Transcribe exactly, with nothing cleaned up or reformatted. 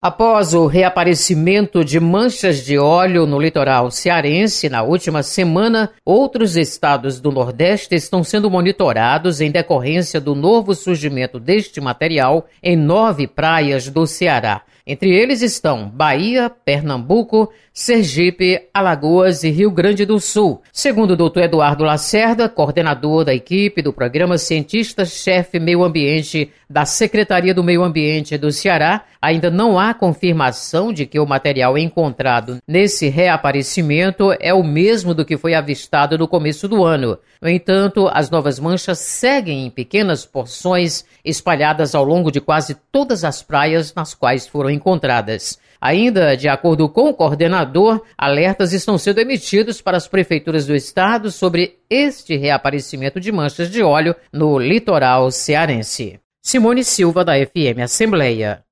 Após o reaparecimento de manchas de óleo no litoral cearense na última semana, outros estados do Nordeste estão sendo monitorados em decorrência do novo surgimento deste material em nove praias do Ceará. Entre eles estão Bahia, Pernambuco, Sergipe, Alagoas e Rio Grande do Sul. Segundo o doutor Eduardo Lacerda, coordenador da equipe do Programa Cientista-Chefe Meio Ambiente da Secretaria do Meio Ambiente do Ceará, ainda não há confirmação de que o material encontrado nesse reaparecimento é o mesmo do que foi avistado no começo do ano. No entanto, as novas manchas seguem em pequenas porções espalhadas ao longo de quase todas as praias nas quais foram encontradas. Ainda, de acordo com o coordenador, alertas estão sendo emitidos para as prefeituras do estado sobre este reaparecimento de manchas de óleo no litoral cearense. Simone Silva, da F M Assembleia.